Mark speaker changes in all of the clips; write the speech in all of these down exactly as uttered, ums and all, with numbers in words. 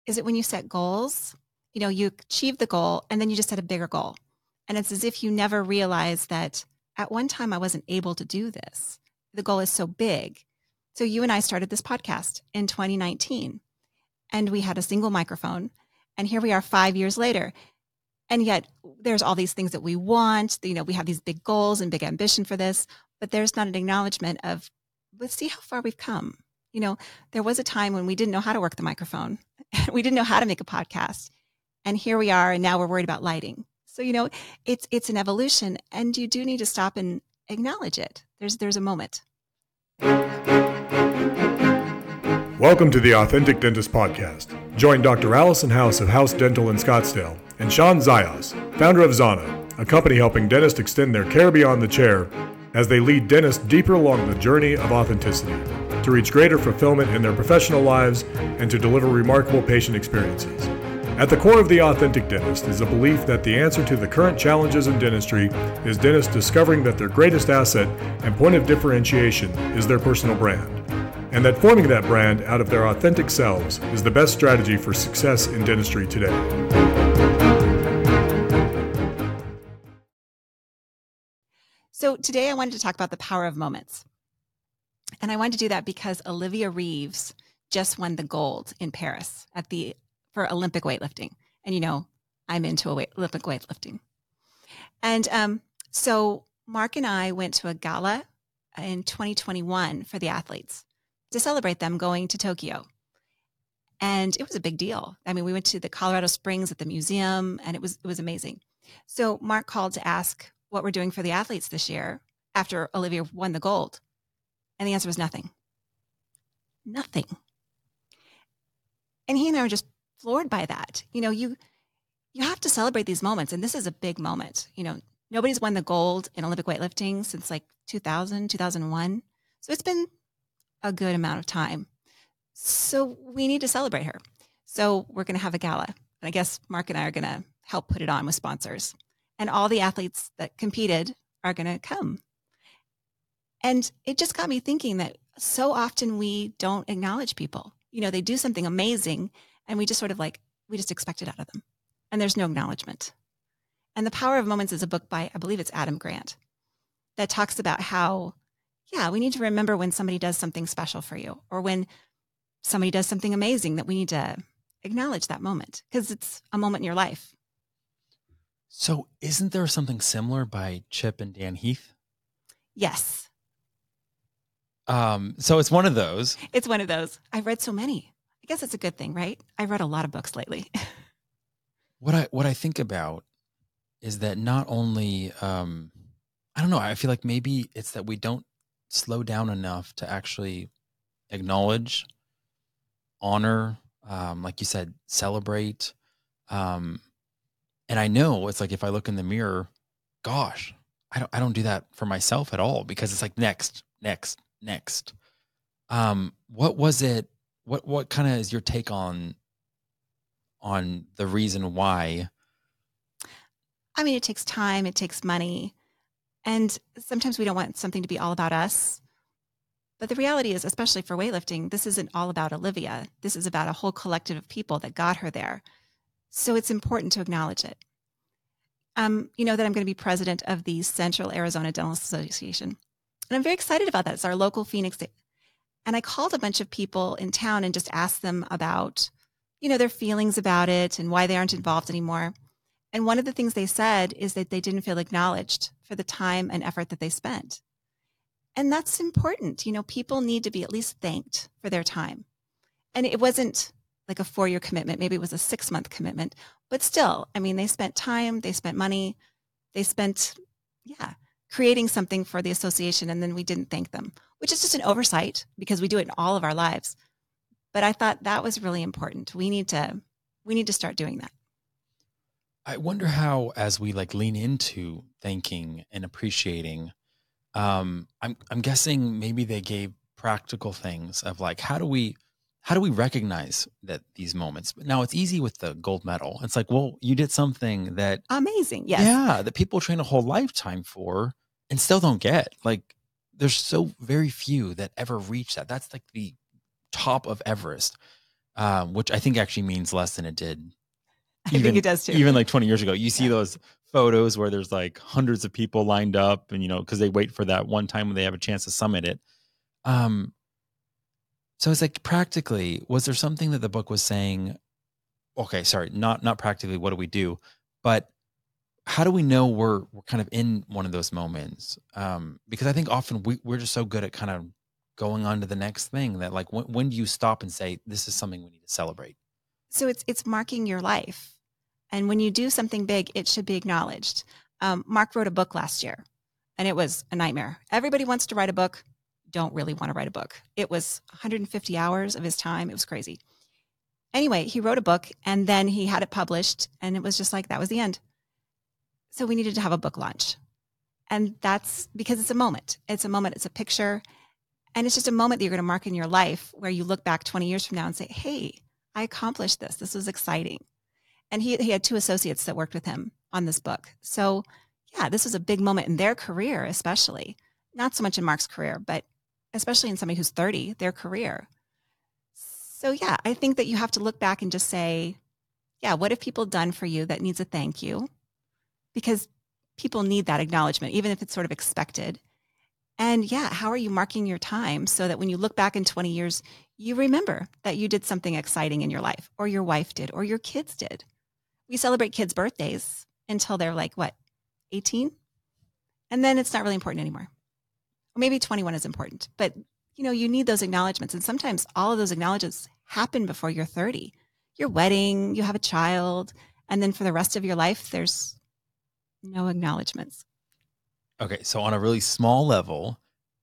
Speaker 1: is it when you set goals, you know, you achieve the goal and then you just set a bigger goal. And it's as if you never realize that at one time I wasn't able to do this. The goal is so big. So you and I started this podcast in twenty nineteen and we had a single microphone, and here we are five years later. And yet there's all these things that we want, you know, we have these big goals and big ambition for this, but there's not an acknowledgement of, let's see how far we've come. You know, there was a time when we didn't know how to work the microphone. We didn't know how to make a podcast. And here we are, and now we're worried about lighting. So, you know, it's it's an evolution, and you do need to stop and acknowledge it. There's there's a moment.
Speaker 2: Welcome to the Authentic Dentist Podcast. Join Doctor Allison House of House Dental in Scottsdale and Sean Zayas, founder of Zana, a company helping dentists extend their care beyond the chair as they lead dentists deeper along the journey of authenticity to reach greater fulfillment in their professional lives and to deliver remarkable patient experiences. At the core of the Authentic Dentist is a belief that the answer to the current challenges in dentistry is dentists discovering that their greatest asset and point of differentiation is their personal brand, and that forming that brand out of their authentic selves is the best strategy for success in dentistry today.
Speaker 1: So today I wanted to talk about the power of moments. And I wanted to do that because Olivia Reeves just won the gold in Paris at the for Olympic weightlifting. And you know, I'm into a weight, Olympic weightlifting. And um, so Mark and I went to a gala in twenty twenty-one for the athletes to celebrate them going to Tokyo. And it was a big deal. I mean, we went to the Colorado Springs at the museum, and it was it was amazing. So Mark called to ask what we're doing for the athletes this year after Olivia won the gold. And the answer was nothing. Nothing. And he and I were just floored by that. You know, you you have to celebrate these moments, and this is a big moment. You know, nobody's won the gold in Olympic weightlifting since like two thousand, two thousand one. So it's been a good amount of time. So we need to celebrate her. So we're going to have a gala. And I guess Mark and I are going to help put it on with sponsors. And all the athletes that competed are going to come. And it just got me thinking that so often we don't acknowledge people. You know, they do something amazing and we just sort of like, we just expect it out of them. And there's no acknowledgement. And The Power of Moments is a book by, I believe it's Adam Grant, that talks about how, yeah, we need to remember when somebody does something special for you, or when somebody does something amazing, that we need to acknowledge that moment because it's a moment in your life.
Speaker 3: So isn't there something similar by Chip and Dan Heath?
Speaker 1: Yes.
Speaker 3: Um, so it's one of those.
Speaker 1: It's one of those. I've read so many. I guess it's a good thing, right? I've read a lot of books lately.
Speaker 3: What I what I think about is that not only, um, I don't know, I feel like maybe it's that we don't slow down enough to actually acknowledge, honor, um, like you said, celebrate. Um, and I know it's like if I look in the mirror, gosh, I don't I don't do that for myself at all because it's like next, next, next. Um, what was it? What what kind of is your take on on the reason why?
Speaker 1: I mean, it takes time, it takes money, and sometimes we don't want something to be all about us. But the reality is, especially for weightlifting, this isn't all about Olivia. This is about a whole collective of people that got her there. So it's important to acknowledge it. Um, you know that I'm going to be president of the Central Arizona Dental Association. And I'm very excited about that. It's our local Phoenix. And I called a bunch of people in town and just asked them about, you know, their feelings about it and why they aren't involved anymore. And one of the things they said is that they didn't feel acknowledged for the time and effort that they spent. And that's important. You know, people need to be at least thanked for their time. And it wasn't like a four-year commitment. Maybe it was a six-month commitment. But still, I mean, they spent time, they spent money, they spent, yeah, creating something for the association, and then we didn't thank them, which is just an oversight because we do it in all of our lives. But I thought that was really important. We need to, we need to start doing that.
Speaker 3: I wonder how, as we like lean into thanking and appreciating, um, I'm I'm guessing maybe they gave practical things of like, how do we how do we recognize that these moments? Now it's easy with the gold medal. It's like, well, you did something that
Speaker 1: amazing, yes,
Speaker 3: yeah, that people train a whole lifetime for and still don't get. Like, there's so very few that ever reach that. That's like the top of Everest. um, which I think actually means less than it did.
Speaker 1: I think it does too.
Speaker 3: Even like twenty years ago, you see
Speaker 1: Yeah.
Speaker 3: those photos where there's like hundreds of people lined up and, you know, because they wait for that one time when they have a chance to summit it. Um, so it's like practically, was there something that the book was saying? Okay, sorry, not not practically, what do we do? But how do we know we're we're kind of in one of those moments? Um, because I think often we, we're just so good at kind of going on to the next thing that like when, when do you stop and say, this is something we need to celebrate?
Speaker 1: So it's it's marking your life. And when you do something big, it should be acknowledged. Um, Mark wrote a book last year, and it was a nightmare. Everybody wants to write a book, don't really want to write a book. It was one hundred fifty hours of his time. It was crazy. Anyway, he wrote a book, and then he had it published, and it was just like, that was the end. So we needed to have a book launch. And that's because it's a moment. It's a moment. It's a picture. And it's just a moment that you're going to mark in your life where you look back twenty years from now and say, hey, I accomplished this. This was exciting. And he, he had two associates that worked with him on this book. So yeah, this was a big moment in their career, especially. Not so much in Mark's career, but especially in somebody who's thirty, their career. So yeah, I think that you have to look back and just say, yeah, what have people done for you that needs a thank you? Because people need that acknowledgement, even if it's sort of expected. And yeah, how are you marking your time so that when you look back in twenty years, you remember that you did something exciting in your life, or your wife did, or your kids did. We celebrate kids' birthdays until they're like, what, eighteen? And then it's not really important anymore. Or maybe twenty-one is important. But, you know, you need those acknowledgments. And sometimes all of those acknowledgments happen before you're thirty. Your wedding, you have a child, and then for the rest of your life, there's no acknowledgments.
Speaker 3: Okay, so on a really small level,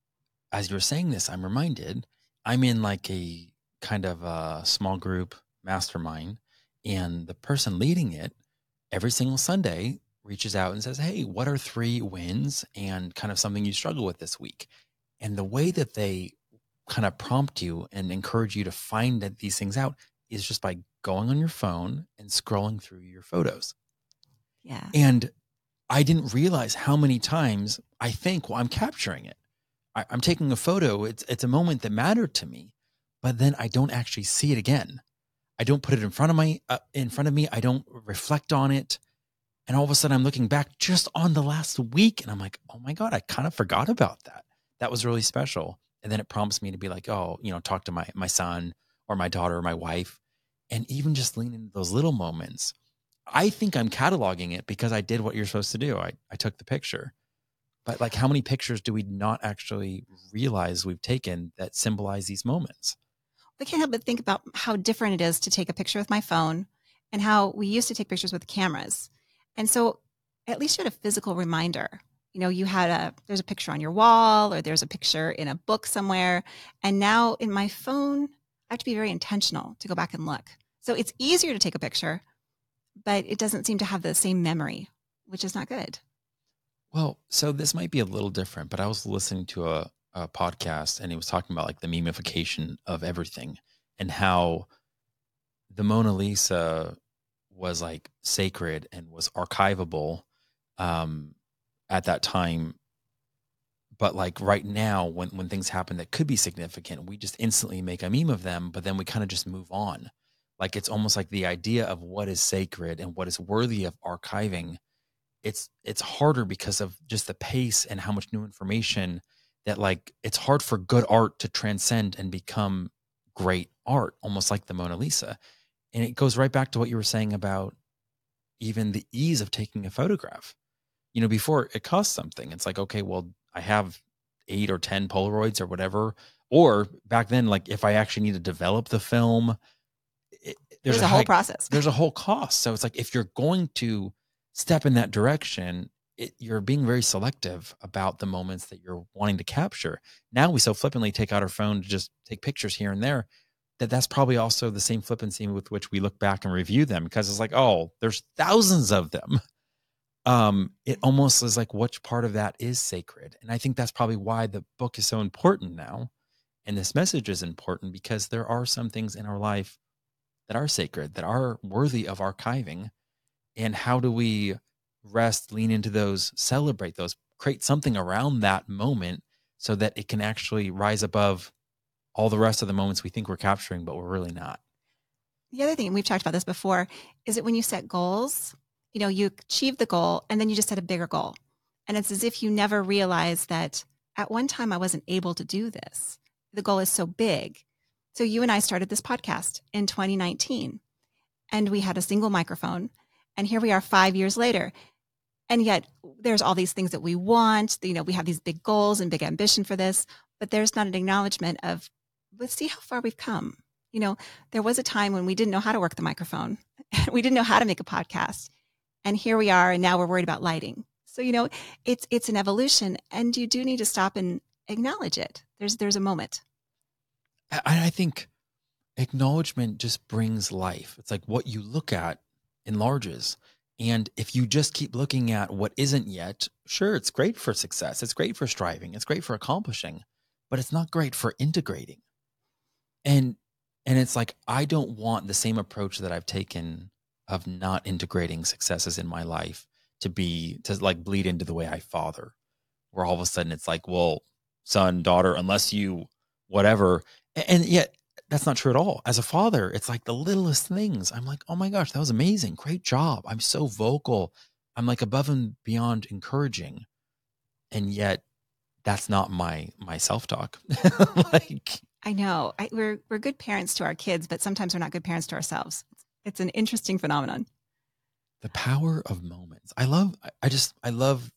Speaker 3: as you're saying this, I'm reminded I'm in like a kind of a small group mastermind, and the person leading it every single Sunday reaches out and says, hey, what are three wins and kind of something you struggle with this week? And the way that they kind of prompt you and encourage you to find these things out is just by going on your phone and scrolling through your photos.
Speaker 1: Yeah.
Speaker 3: And I didn't realize how many times I think, well, I'm capturing it. I, I'm taking a photo. It's it's a moment that mattered to me, but then I don't actually see it again. I don't put it in front of my uh, in front of me. I don't reflect on it. And all of a sudden I'm looking back just on the last week and I'm like, oh my God, I kind of forgot about that. That was really special. And then it prompts me to be like, oh, you know, talk to my, my son or my daughter or my wife, and even just lean into those little moments. I think I'm cataloging it because I did what you're supposed to do. I, I took the picture. But like, how many pictures do we not actually realize we've taken that symbolize these moments?
Speaker 1: I can't help but think about how different it is to take a picture with my phone and how we used to take pictures with cameras. And so at least you had a physical reminder. You know, you had a, there's a picture on your wall, or there's a picture in a book somewhere. And now in my phone, I have to be very intentional to go back and look. So it's easier to take a picture, but it doesn't seem to have the same memory, which is not good.
Speaker 3: Well, so this might be a little different, but I was listening to a, a podcast and it was talking about like the memification of everything and how the Mona Lisa was like sacred and was archivable um, at that time. But like right now, when, when things happen that could be significant, we just instantly make a meme of them, but then we kind of just move on. Like it's almost like the idea of what is sacred and what is worthy of archiving. It's it's harder because of just the pace and how much new information that like it's hard for good art to transcend and become great art, almost like the Mona Lisa. And it goes right back to what you were saying about even the ease of taking a photograph. You know, before it costs something. It's like, okay, well, I have eight or ten Polaroids or whatever. Or back then, like if I actually need to develop the film, it, there's,
Speaker 1: there's
Speaker 3: a,
Speaker 1: a whole
Speaker 3: high,
Speaker 1: process.
Speaker 3: There's a whole cost. So it's like, if you're going to step in that direction, it, you're being very selective about the moments that you're wanting to capture. Now we so flippantly take out our phone to just take pictures here and there, that that's probably also the same flippancy with which we look back and review them, because it's like, oh, there's thousands of them. Um, it almost is like, which part of that is sacred? And I think that's probably why the book is so important now. And this message is important because there are some things in our life that are sacred, that are worthy of archiving. And how do we rest, lean into those, celebrate those, create something around that moment so that it can actually rise above all the rest of the moments we think we're capturing, but we're really not.
Speaker 1: the other thing, and we've talked about this before, is that when you set goals, you know, you achieve the goal and then you just set a bigger goal. And it's as if you never realized that at one time I wasn't able to do this. The goal is so big. So you and I started this podcast in twenty nineteen and we had a single microphone. And here we are five years later. And yet there's all these things that we want. You know, we have these big goals and big ambition for this, but there's not an acknowledgement of, let's see how far we've come. You know, there was a time when we didn't know how to work the microphone. We didn't know how to make a podcast. And here we are, and now we're worried about lighting. So, you know, it's it's an evolution, and you do need to stop and acknowledge it. There's there's a moment.
Speaker 3: I, I think acknowledgement just brings life. It's like what you look at enlarges. And if you just keep looking at what isn't yet, sure, it's great for success. It's great for striving. It's great for accomplishing, but it's not great for integrating. And and it's like, I don't want the same approach that I've taken of not integrating successes in my life to be, to like bleed into the way I father, where all of a sudden it's like, well, son, daughter, unless you, whatever. And yet that's not true at all. As a father, it's like the littlest things. I'm like, oh my gosh, that was amazing. Great job. I'm so vocal. I'm like above and beyond encouraging. And yet that's not my, my self-talk. Like,
Speaker 1: I know I, we're we're good parents to our kids, but sometimes we're not good parents to ourselves. It's an interesting phenomenon.
Speaker 3: The power of moments. I love, I just, I love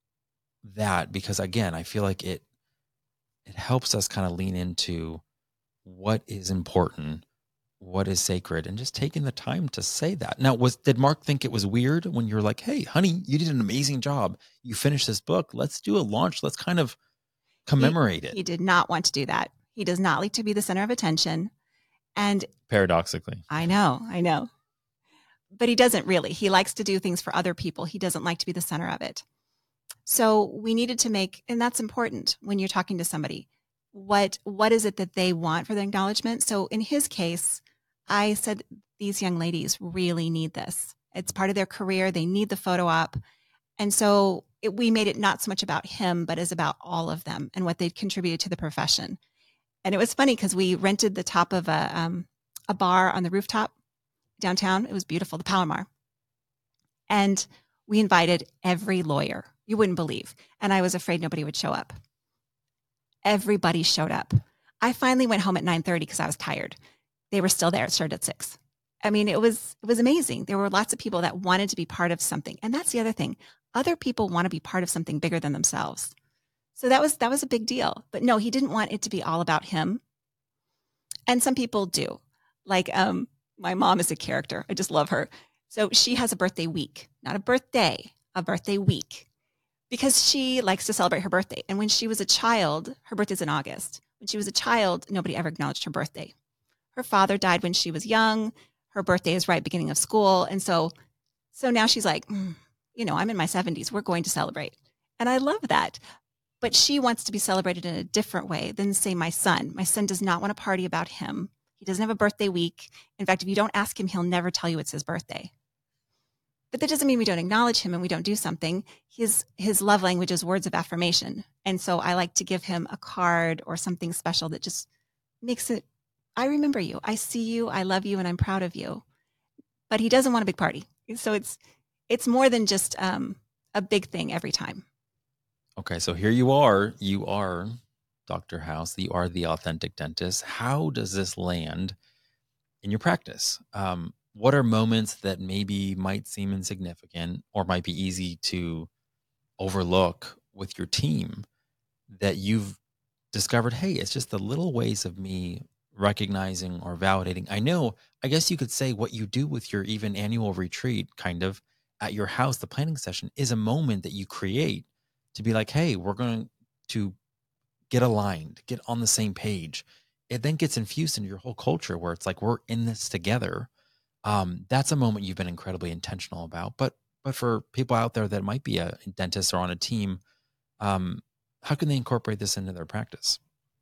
Speaker 3: that because again, I feel like it, it helps us kind of lean into what is important, what is sacred, and just taking the time to say that. Now, was, did Mark think it was weird when you're like, hey, honey, you did an amazing job. You finished this book. Let's do a launch. Let's kind of commemorate
Speaker 1: he,
Speaker 3: it.
Speaker 1: He did not want to do that. He does not like to be the center of attention. And
Speaker 3: paradoxically,
Speaker 1: I know, I know. But he doesn't really. He likes to do things for other people. He doesn't like to be the center of it. So we needed to make, and that's important when you're talking to somebody, what what is it that they want for the acknowledgement? So in his case, I said, these young ladies really need this. It's part of their career. They need the photo op. And so it, we made it not so much about him, but as about all of them and what they'd contributed to the profession. And it was funny because we rented the top of a um, a bar on the rooftop downtown. It was beautiful, the Palomar. And we invited every lawyer. You wouldn't believe. And I was afraid nobody would show up. Everybody showed up. I finally went home at nine thirty because I was tired. They were still there. It started at six. I mean, it was it was amazing. There were lots of people that wanted to be part of something. And that's the other thing. Other people want to be part of something bigger than themselves. So that was that was a big deal. But no, he didn't want it to be all about him. And some people do. Like um, my mom is a character. I just love her. So she has a birthday week, not a birthday, a birthday week, because she likes to celebrate her birthday. And when she was a child, her birthday's in August. When she was a child, nobody ever acknowledged her birthday. Her father died when she was young. Her birthday is right beginning of school. And so, so now she's like, mm, you know, I'm in my seventies. We're going to celebrate. And I love that. But she wants to be celebrated in a different way than, say, my son. My son does not want to party about him. He doesn't have a birthday week. In fact, if you don't ask him, he'll never tell you it's his birthday. But that doesn't mean we don't acknowledge him and we don't do something. His his love language is words of affirmation. And so I like to give him a card or something special that just makes it, I remember you. I see you. I love you and I'm proud of you. But he doesn't want a big party. So it's it's more than just um, a big thing every time.
Speaker 3: Okay, so here you are. You are Doctor House. You are the authentic dentist. How does this land in your practice? Um, what are moments that maybe might seem insignificant or might be easy to overlook with your team that you've discovered, hey, it's just the little ways of me recognizing or validating? I know, I guess you could say what you do with your even annual retreat kind of at your house, the planning session, is a moment that you create to be like, hey, we're going to get aligned, get on the same page. It then gets infused into your whole culture where it's like, we're in this together. Um, that's a moment you've been incredibly intentional about. But but for people out there that might be a dentist or on a team, um, how can they incorporate this into their practice?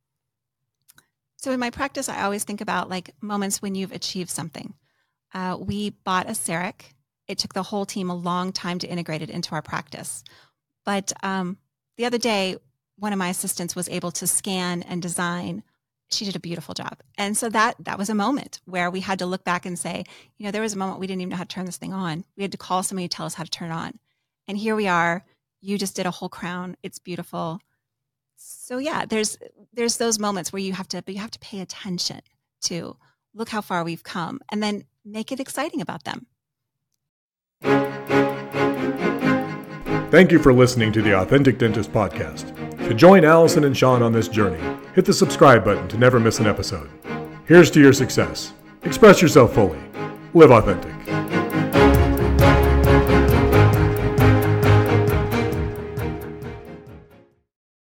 Speaker 1: So in my practice, I always think about like moments when you've achieved something. Uh, we bought a CEREC. It took the whole team a long time to integrate it into our practice. But um, the other day, one of my assistants was able to scan and design she did a beautiful job. And so that that was a moment where we had to look back and say, you know, there was a moment we didn't even know how to turn this thing on. We had to call somebody to tell us how to turn it on. And here we are. You just did a whole crown. It's beautiful. So yeah, there's there's those moments where you have to, but you have to pay attention to look how far we've come and then make it exciting about them.
Speaker 2: Thank you for listening to the Authentic Dentist Podcast. To join Allison and Sean on this journey, hit the subscribe button to never miss an episode. Here's to your success. Express yourself fully. Live authentic.